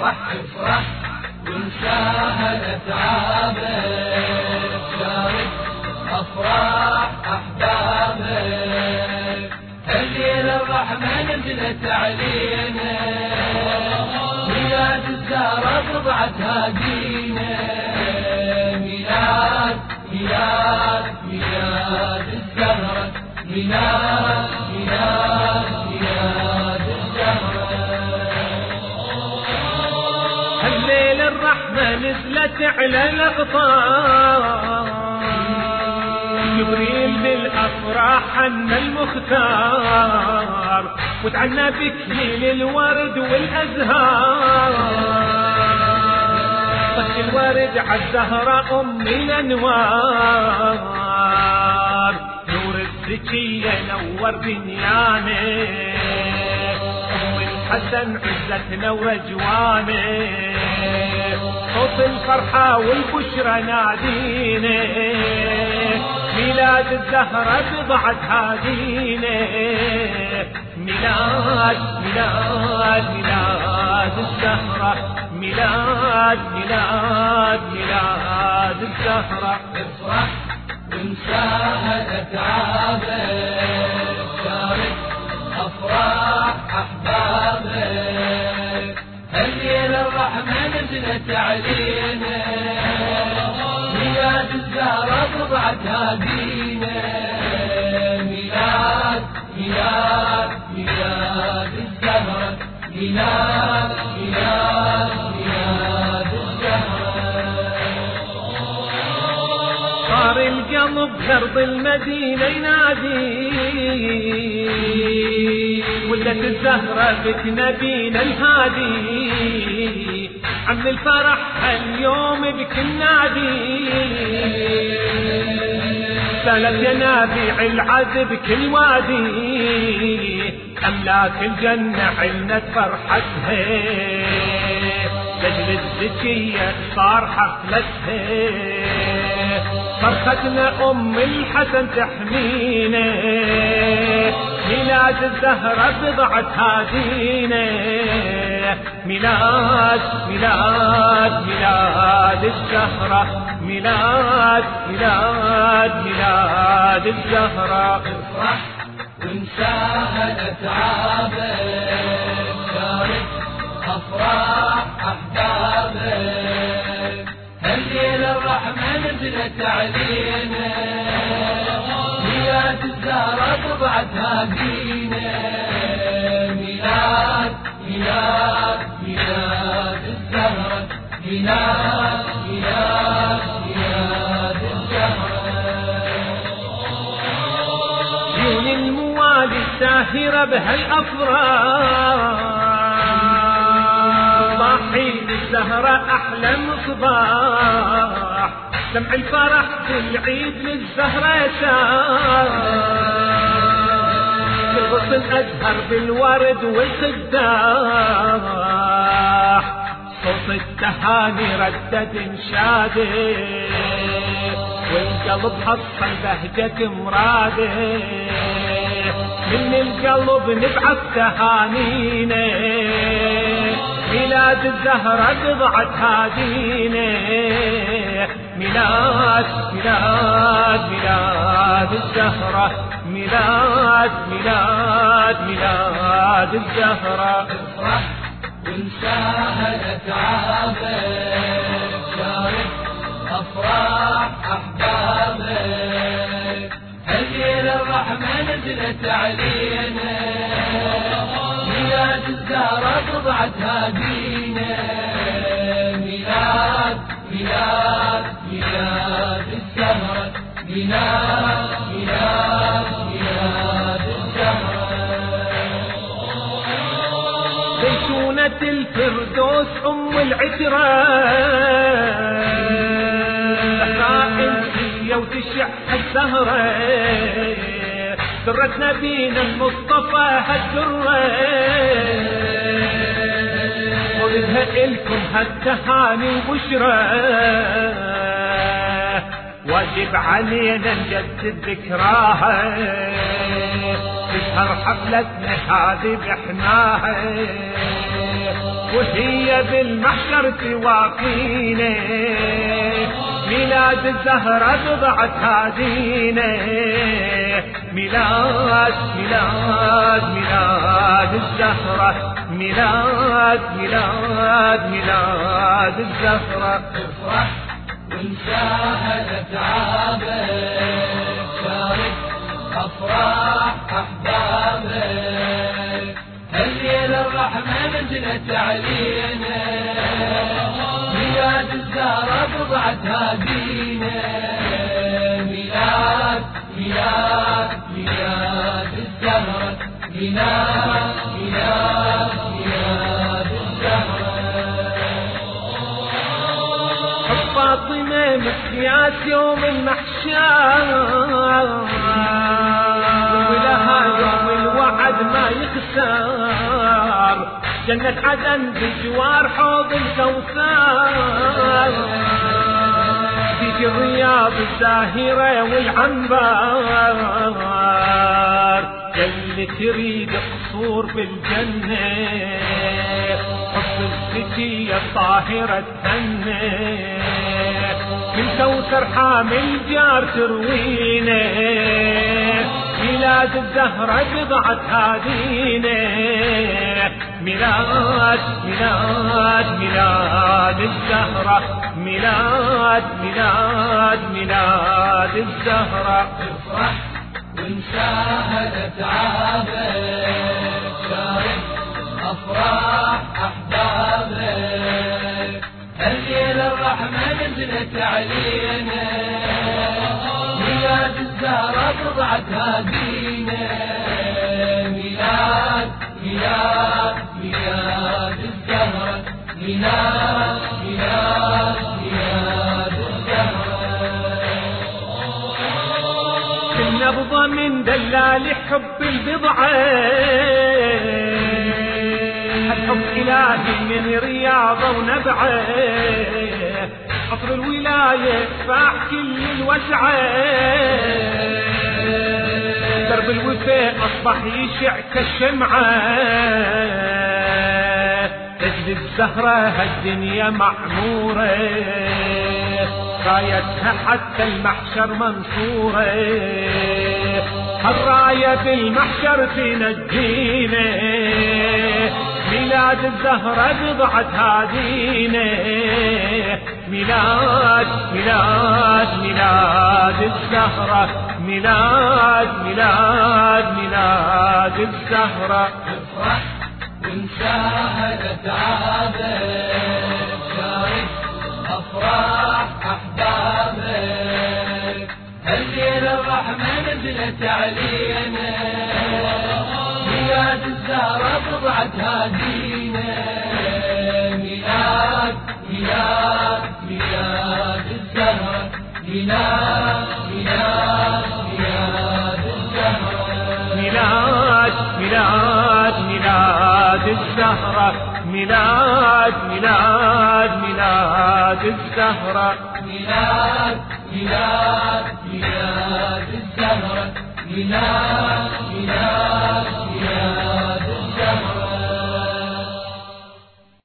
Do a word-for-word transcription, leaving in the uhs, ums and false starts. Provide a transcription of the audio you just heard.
افرح افرح وانساها اتعابك، شارك افراح احبابك، الليلة الرحمة نزلت علينا، ميلاد الزهرة بضعة هادينا، ميلاد ميلاد ميلاد الزهرة، ميلاد ميلاد ميلاد الزهرة. الليلة الرحمة نزلت على الأقطار، جبريل بالأفراح حن المختار، وتعنى بكليل الورد والأزهار، طش الورد عالزهرة أم الأنوار، نور الزكية نور دنيانا، أم الحسن عزتنا ورجوانا، صوت الفرحة والبشرى نادينا، ميلاد الزهرة بضعة هادينا، ميلاد ميلاد ميلاد الزهرة، ميلاد ميلاد ميلاد الزهرة. افرح وانساها اتعابك، شارك افراح احبابك، الليلة الرحمة نزلت علينا، ميلاد الزهرة بضعة هادينا، ميلاد ميلاد ميلاد الزهرة، ميلاد ميلاد ميلاد الزهرة. صار القلب بأرض المدينة ينادي، ولدت الزهرة بتنبينا الهادي، عم الفرح اليوم بكل نادي، سالت ينابيع العذب كل وادي، أملاك الجنة علنت فرحتها، لجل الزكية صار حفلتها، فرحتنا أم الحسن تحمينا، ميلاد الزهرة بضعة هادينا، ميلاد ميلاد ميلاد الزهرة، ميلاد ميلاد ميلاد الزهرة. افرح وانساها اتعابك، شارك افراح احبابك، الليلة الرحمة نزلت علينا، ميلاد الزهرة بضعة هادينا، ميلاد ميلاد ميلاد الزهرة، ميلاد ميلاد ميلاد الزهرة. عيون الموالي الساهرة بهالأفراح، صاحي للزهرة أحلى مصباح، دمع الفرح في العيد للزهرة شاح، الغصن أزهر بالورد والخداح، صوت التهاني ردد انشاده، والقلب حصل بهجة مراده، من القلب نبعث تهانينا، ميلاد الزهرة بضعة هادينا، ميلاد ميلاد ميلاد الزهرة، ميلاد ميلاد ميلاد الزهرة. افرح وانساها اتعابك، شارك افراح احبابك، الليلة الرحمة نزلت علينا، ميلاد الزهرة بضعة هادينا، ميلاد ميلاد ميلاد الزهرة، ميلاد ميلاد ميلاد الزهرة. زيتونة الفردوس أم العترة، زهراء انسية وتشع الزهرة، درة نبينا المصطفى هالدرة، ولدها إلكم هالتهاني وبشرى، واجب علينا نجدد ذكراها، تسهر حفلتنا هذه بحناها، وهي بالمحشر تواقينا، ميلاد الزهرة بضعة هادينا، ميلاد ميلاد ميلاد الزهرة، ميلاد ميلاد ميلاد الزهرة. افرح وانشاهدت عابك، شارك افراح احبابك، هالليل الرحمة نزلت علينا، ميلاد الزهرة بضعة هادينا، ميلاد ميلاد ميلاد الزهرة، ميلاد ميلاد ميلاد الزهرة. حب فاطمة مقياس يوم المحشر، ولها يوم الوعد ما يخسر، جنة عدن بجوار حوض الكوثر، فيك الرياض الزاهرة والعنبر، اللي تريد قصور بالجنة، حب الزكية الطاهرة الثنة، من كوثر حامل جار تروينا، ميلاد الزهرة بضعة هادينا، ميلاد ميلاد ميلاد الزهرة، ميلاد ميلاد ميلاد الزهرة. افرح وانشاهدت عابك، شارك افراح احبابك، هالليل الرحمة نزلت علينا، ميلاد الزهرة بضعة هادينا، ميلاد ميلاد ميلاد الزهرة، ميلاد ميلاد ميلاد الزهرة. النبضة من دلال حب البضعة، الحب إلهي من رياضة ونبعه، عطر الولاية فاح كل الوسعة، درب الوفاء أصبح يشع كالشمعة، تجد الزهرة هالدنيا معمورة، رايتها حتى المحشر منصورة، الراية بالمحشر تنجينا، ميلاد الزهرة بضعة هادينا، ميلاد ميلاد ميلاد الزهرة، ميلاد ميلاد ميلاد الزهرة. افرح وانشاهدت عابك، شارك افراح احبابك، هالليل الرحمة نزلت علينا، ميلاد الزهرة بضعة هادينا، ميلاد ميلاد ميلاد الزهرة، ميلاد ميلاد ميلاد الزهرة، ميلاد ميلاد ميلاد الزهرة، ميلاد ميلاد ميلاد الزهرة، ميلاد ميلاد ميلاد الزهرة، ميلاد ميلاد